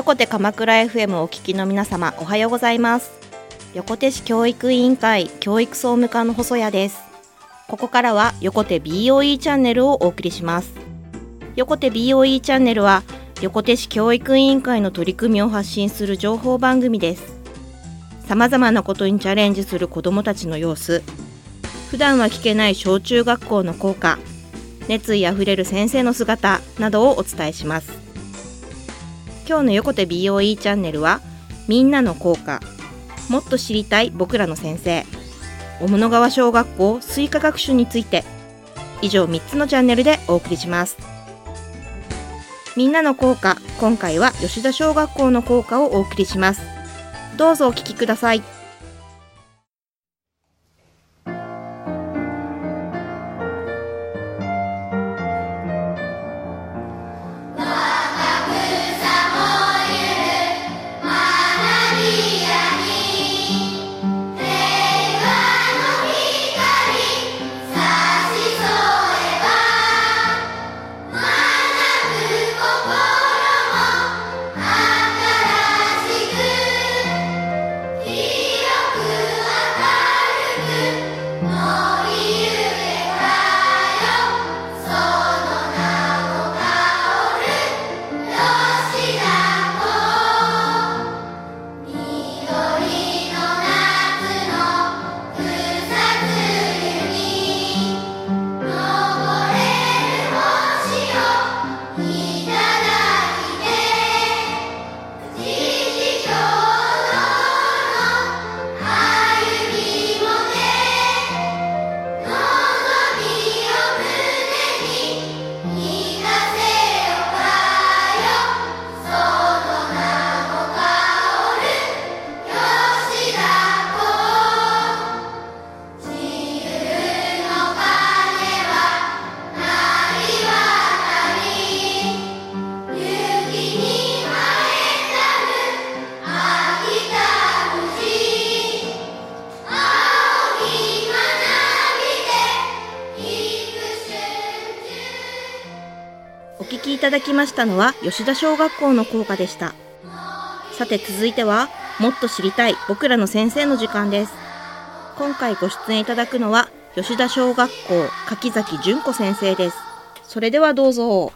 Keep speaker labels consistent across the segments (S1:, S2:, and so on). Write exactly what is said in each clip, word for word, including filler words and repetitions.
S1: 横手鎌倉 エフエム をお聞きの皆様、おはようございます。横手市教育委員会教育総務課の細谷です。ここからは横手 ビーオーイー チャンネルをお送りします。横手 ビーオーイー チャンネルは横手市教育委員会の取り組みを発信する情報番組です。さまざまなことにチャレンジする子どもたちの様子、普段は聞けない小中学校の校歌、熱意あふれる先生の姿などをお伝えします。今日の横手 ビーオーイー チャンネルは、みんなの校歌、もっと知りたい僕らの先生、雄物川小学校水化学習について、以上みっつのチャンネルでお送りします。みんなの校歌、今回は吉田小学校の校歌をお送りします。どうぞお聞きください。お聞きいただきましたのは吉田小学校の校歌でした。さて続いては、もっと知りたい僕らの先生の時間です。今回ご出演いただくのは吉田小学校柿崎純子先生です。それではどうぞ。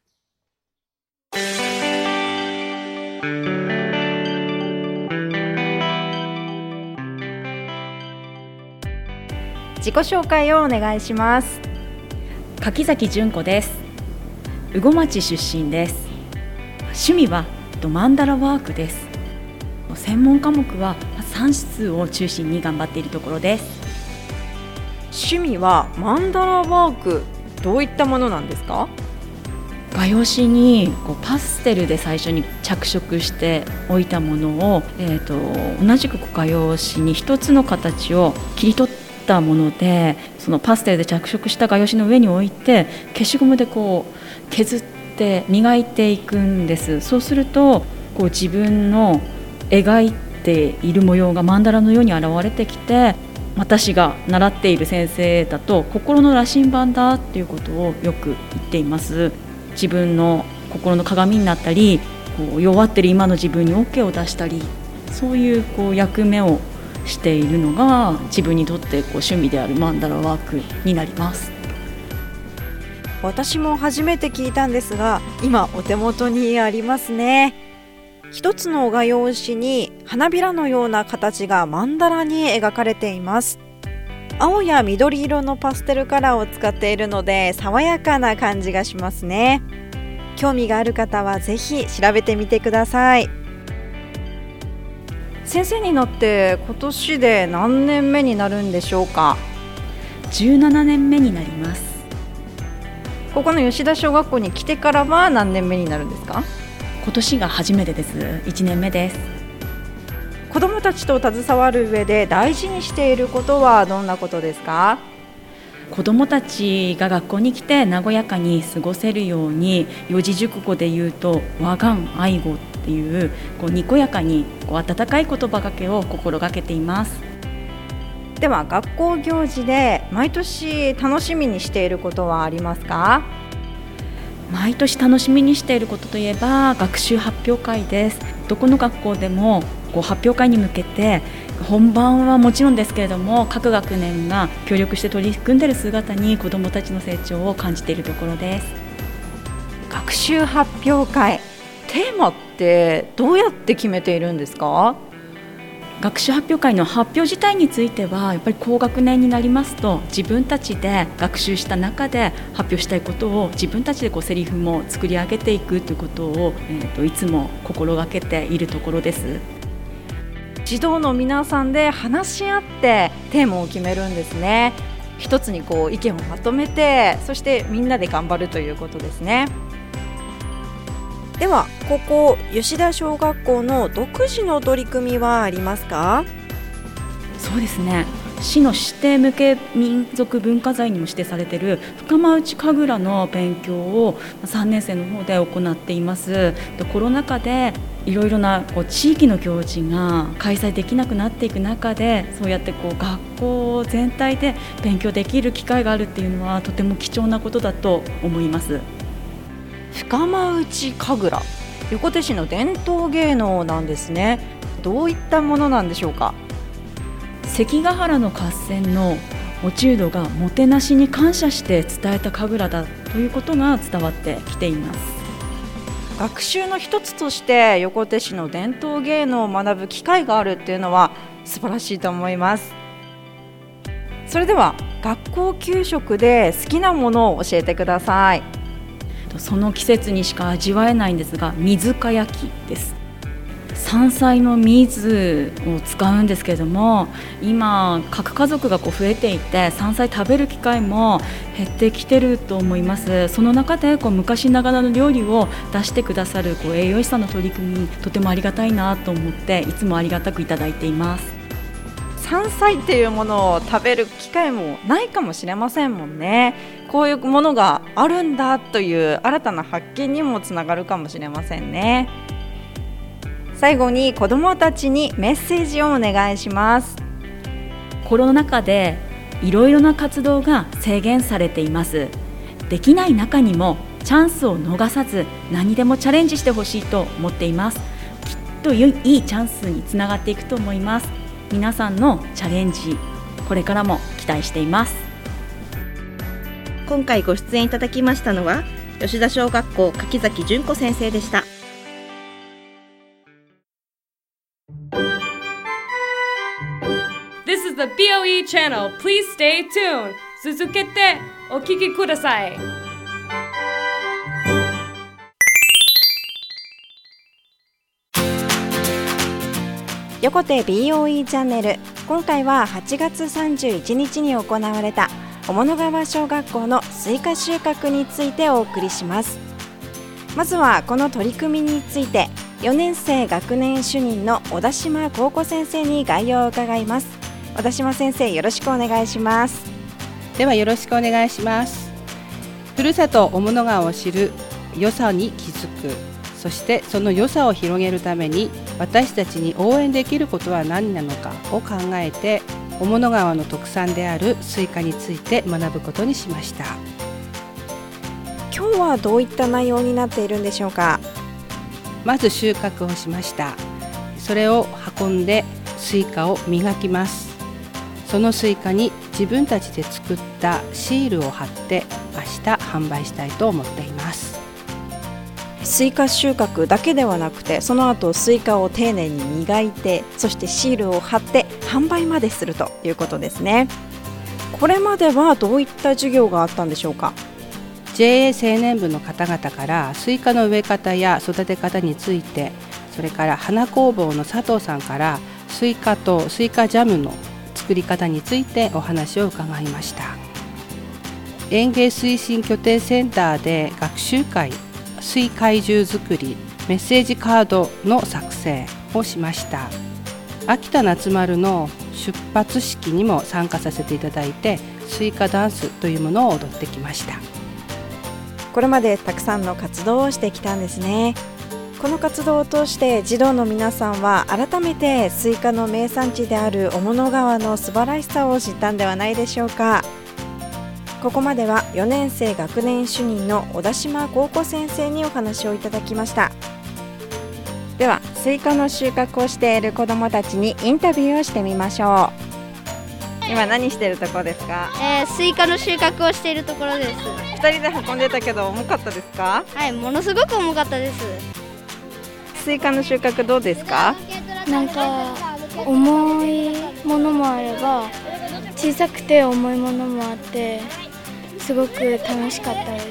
S2: 自己紹介をお願いします。
S3: 柿崎純子です。羽後町出身です。趣味はマンダラワークです。専門科目は算数を中心に頑張っているところです。
S2: 趣味はマンダラワーク、どういったものなんですか？
S3: 画用紙にこうパステルで最初に着色しておいたものを、えーと、同じく画用紙に一つの形を切り取ったもので、そのパステルで着色した画用紙の上に置いて消しゴムでこう削って磨いていくんです。そうするとこう自分の描いている模様がマンダラのように現れてきて、私が習っている先生だと心の羅針盤だっていうことをよく言っています。自分の心の鏡になったり、こう弱っている今の自分に OK を出したり、そういうこう役目をしているのが自分にとってこう趣味であるマンダラワークになります。
S2: 私も初めて聞いたんですが、今お手元にありますね。一つの画用紙に花びらのような形がマンダラに描かれています。青や緑色のパステルカラーを使っているので爽やかな感じがしますね。興味がある方はぜひ調べてみてください。先生になって今年で何年目になるんでしょうか？
S3: じゅうななねんめになります。
S2: ここの吉田小学校に来てからは何年目になるんですか？
S3: 今年が初めてです。いちねんめです。
S2: 子どもたちと携わる上で大事にしていることはどんなことですか？
S3: 子どもたちが学校に来て和やかに過ごせるように、四字熟語で言うと和願愛語っていう、こうにこやかにこう温かい言葉がけを心がけています。
S2: では学校行事で毎年楽しみにしていることはありますか？
S3: 毎年楽しみにしていることといえば学習発表会です。どこの学校でもこう発表会に向けて本番はもちろんですけれども、各学年が協力して取り組んでいる姿に子どもたちの成長を感じているところです。
S2: 学習発表会、テーマってどうやって決めているんですか？
S3: 学習発表会の発表自体についてはやっぱり高学年になりますと、自分たちで学習した中で発表したいことを自分たちでこうセリフも作り上げていくということを、えー、といつも心がけているところです。
S2: 児童の皆さんで話し合ってテーマを決めるんですね。一つにこう意見をまとめて、そしてみんなで頑張るということですね。ではここ吉田小学校の独自の取り組みはありますか？
S3: そうですね、市の指定無形民族文化財にも指定されている深間内神楽の勉強をさんねん生の方で行っています。コロナ禍でいろいろなこう地域の行事が開催できなくなっていく中で、そうやってこう学校全体で勉強できる機会があるっていうのはとても貴重なことだと思います。
S2: 深間内神楽、横手市の伝統芸能なんですね。どういったものなんでしょうか？
S3: 関ヶ原の合戦の落人がもてなしに感謝して伝えた神楽だということが伝わってきています。
S2: 学習の一つとして横手市の伝統芸能を学ぶ機会があるっていうのは素晴らしいと思います。それでは学校給食で好きなものを教えてください。
S3: その季節にしか味わえないんですが、水か焼きです。山菜の水を使うんですけれども、今核家族がこう増えていて山菜食べる機会も減ってきてると思います。その中でこう昔ながらの料理を出してくださるこう栄養士さんの取り組み、とてもありがたいなと思っていつもありがたくいただいています。
S2: 山菜っていうものを食べる機会もないかもしれませんもんね。こういうものがあるんだという新たな発見にもつながるかもしれませんね。最後に子どもたちにメッセージをお願いします。
S3: コロナ禍でいろいろな活動が制限されています。できない中にもチャンスを逃さず何にでもチャレンジしてほしいと思っています。きっといいチャンスにつながっていくと思います。皆さんのチャレンジ、これからも期待しています。
S1: 今回ご出演いただきましたのは吉田小学校柿崎純子先生でした。
S4: This is the ビーオーイー channel. Please stay tuned. 続けてお聞きください。
S2: 横手 ビーオーイー チャンネル、今回ははちがつさんじゅういちにちに行われた雄物川小学校のスイカ収穫についてお送りします。まずはこの取り組みについてよねん生学年主任の小田島幸子先生に概要を伺います。小田島先生、よろしくお願いします。
S5: ではよろしくお願いします。ふるさと雄物川を知る、良さに気づく、そしてその良さを広げるために私たちに応援できることは何なのかを考えて、雄物川の特産であるスイカについて学ぶことにしました。
S2: 今日はどういった内容になっているんでしょうか？
S5: まず収穫をしました。それを運んでスイカを磨きます。そのスイカに自分たちで作ったシールを貼って明日販売したいと思っています。
S2: スイカ収穫だけではなくて、その後スイカを丁寧に磨いて、そしてシールを貼って販売までするということですね。これまではどういった授業があったんでしょうか？
S5: ジェーエー 青年部の方々からスイカの植え方や育て方について、それから花工房の佐藤さんからスイカとスイカジャムの作り方についてお話を伺いました。園芸推進拠点センターで学習会、水怪獣作り、メッセージカードの作成をしました。秋田夏丸の出発式にも参加させていただいて、スイカダンスというものを踊ってきました。
S2: これまでたくさんの活動をしてきたんですね。この活動を通して児童の皆さんは改めてスイカの名産地である雄物川の素晴らしさを知ったんではないでしょうか。 ここまではよねん生学年主任の小田島豪子先生にお話をいただきました。ではスイカの収穫をしている子どもたちにインタビューをしてみましょう。今何しているところですか？
S6: えー、スイカの収穫をしているところです。
S2: ふたりで運んでたけど重かったですか？
S6: はい、ものすごく重かったです。
S2: スイカの収穫どうですか？
S7: なんか重いものもあれば小さくて重いものもあってすごく楽しかったです。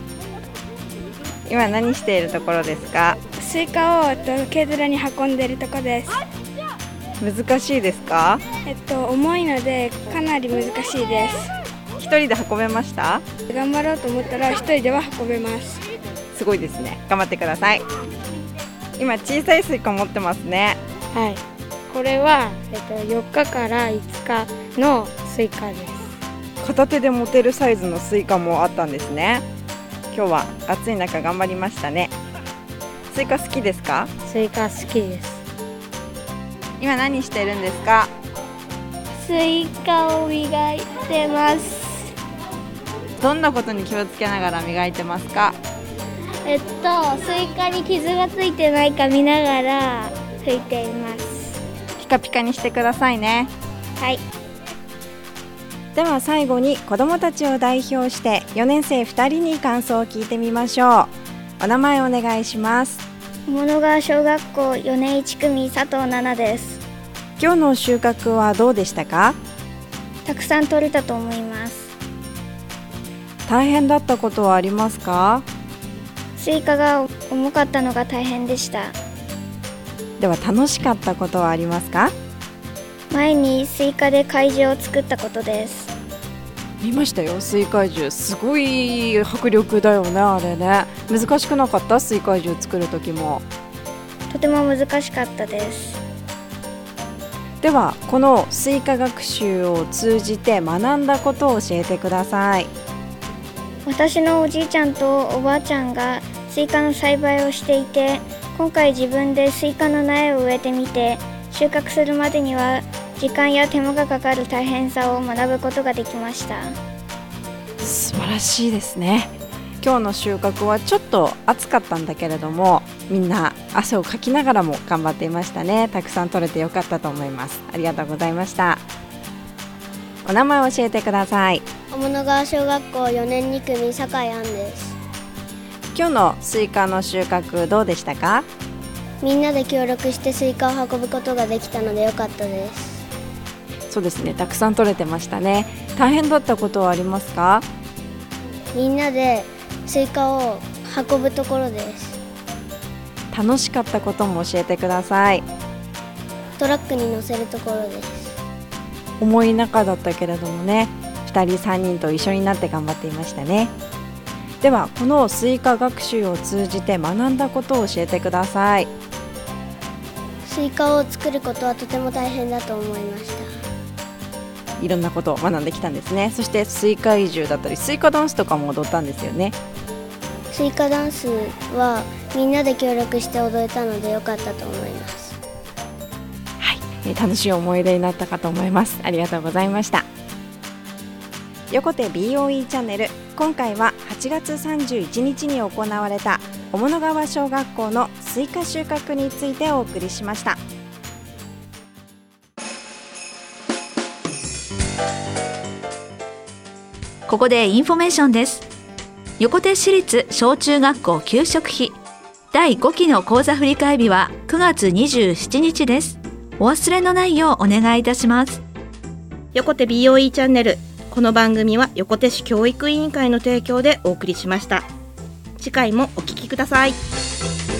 S2: 今何しているところですか？
S7: スイカを軽トラに運んでいるところです。
S2: 難しいですか？
S7: えっと重いのでかなり難しいです。
S2: 一人で運べました？
S7: 頑張ろうと思ったら一人では運べます。
S2: すごいですね。頑張ってください。今小さいスイカ持ってますね。
S7: はい、これは、えっと、よっかからいつかのスイカです。
S2: 片手で持てるサイズのスイカもあったんですね。今日は暑い中頑張りましたね。スイカ好きですか？
S7: スイカ好きです。
S2: 今何してるんですか？
S7: スイカを磨いてます。
S2: どんなことに気をつけながら磨いてますか？
S7: えっとスイカに傷がついてないか見ながら拭いています。
S2: ピカピカにしてくださいね。
S7: はい。
S2: では最後に子どもたちを代表してよねん生ふたりに感想を聞いてみましょう。お名前お願いします。
S7: 物川小学校よねんいち組佐藤奈々です。
S2: 今日の収穫はどうでしたか？
S7: たくさん取れたと思います。
S2: 大変だったことはありますか？
S7: スイカが重かったのが大変でした。
S2: では楽しかったことはありますか？
S7: 前にスイカで怪獣を作ったことです。
S2: 見ましたよ、スイ怪獣。すごい迫力だよね、あれね。難しくなかった？スイ怪獣作る時も。
S7: とても難しかったです。
S2: ではこのスイカ学習を通じて学んだことを教えてください。
S7: 私のおじいちゃんとおばあちゃんがスイカの栽培をしていて、今回自分でスイカの苗を植えてみて、収穫するまでには時間や手間がかかる大変さを学ぶことができました。
S2: 素晴らしいですね。今日の収穫はちょっと暑かったんだけれども、みんな汗をかきながらも頑張っていましたね。たくさん取れてよかったと思います。ありがとうございました。お名前を教えてください。
S6: 天の川小学校よねんに組酒井杏です。
S2: 今日のスイカの収穫どうでしたか？
S6: みんなで協力してスイカを運ぶことができたのでよかったです。
S2: そうですね、たくさん取れてましたね。大変だったことはありますか？
S6: みんなでスイカを運ぶところです。
S2: 楽しかったことも教えてください。
S6: トラックに乗せるところです。
S2: 重い中だったけれどもね、ふたりさんにんと一緒になって頑張っていましたね。ではこのスイカ学習を通じて学んだことを教えてください。
S6: スイカを作ることはとても大変だと思いました。
S2: いろんなことを学んできたんですね。そしてスイカ移住だったりスイカダンスとかも踊ったんですよね。
S6: スイカダンスはみんなで協力して踊れたのでよかったと思います。
S2: はい、えー、楽しい思い出になったかと思います。ありがとうございました。横手 ビーオーイー チャンネル、今回ははちがつさんじゅういちにちに行われた雄物川小学校のスイカ収穫についてお送りしました。
S8: ここでインフォメーションです。横手市立小中学校給食費だいごきの講座振替日はくがつにじゅうしちにちです。お忘れのないようお願いいたします。
S1: 横手 ビーオーイー チャンネル、この番組は横手市教育委員会の提供でお送りしました。次回もお聞きください。